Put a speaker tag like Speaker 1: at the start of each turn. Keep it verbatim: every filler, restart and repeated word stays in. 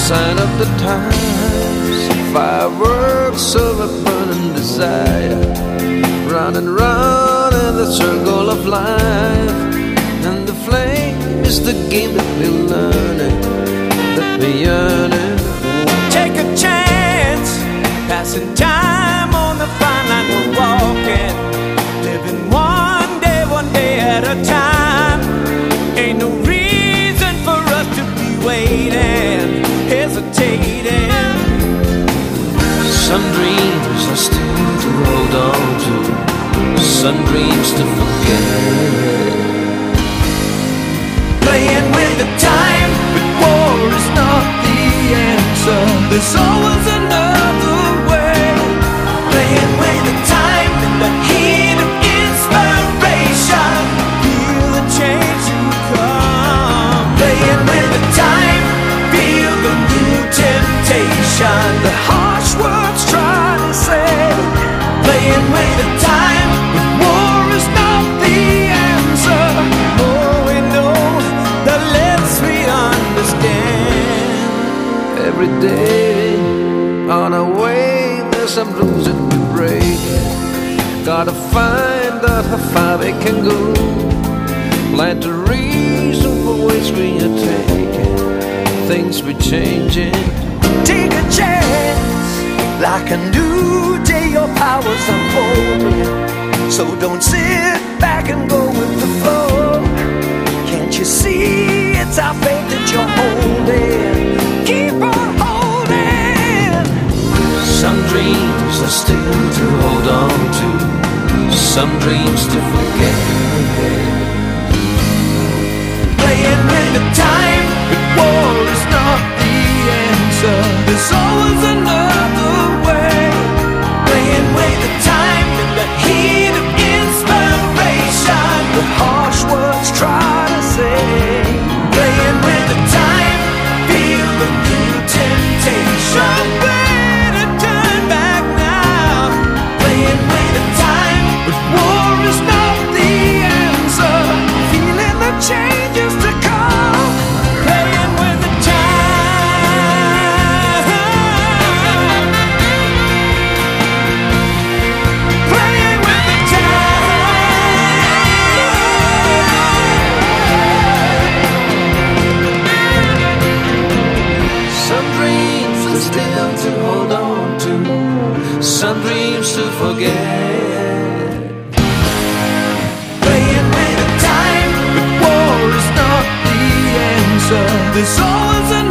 Speaker 1: sign of the times, fireworks of a burning desire, round and round in the circle of life. And the flame is the game that we're learning, that we're yearning.
Speaker 2: Take a chance, passing time on the fine line we're walking, living one day, one day at a time. Ain't no reason for us to be waiting, hesitating.
Speaker 1: Some dreams are still to hold on to, some dreams to forget.
Speaker 2: Playing with the time, but war is not the answer. There's always another way. Playing with the time in the heat of inspiration, feel the change to come. Playing with the time, feel the new temptation, the harsh words trying to say. Playing with the time, but war is not the answer. Oh, we know the less we understand.
Speaker 1: Every day on our way, there's some rules that we break. Gotta find out how far they can go. Plant a reason for ways we are taking, things we're changing.
Speaker 2: Take a chance, like a new day, your powers unfolding. So don't sit back and go with the flow. Can't you see it's our faith that you're holding? Keep on holding.
Speaker 1: Some dreams are still to hold on to, some dreams to forget.
Speaker 2: Playing with the time, but war is not the answer. There's always another way. Playing with the time in the heat of inspiration, the harsh words try to say. Playing with the time, feel the new temptation. Better turn back now. Playing with the time, but war is not the answer. Feeling the changes to come. Playing with the time. Playing with the time.
Speaker 1: Some dreams are still to hold on to, some dreams to forget.
Speaker 2: Playing with the time, but war is not the answer. There's always an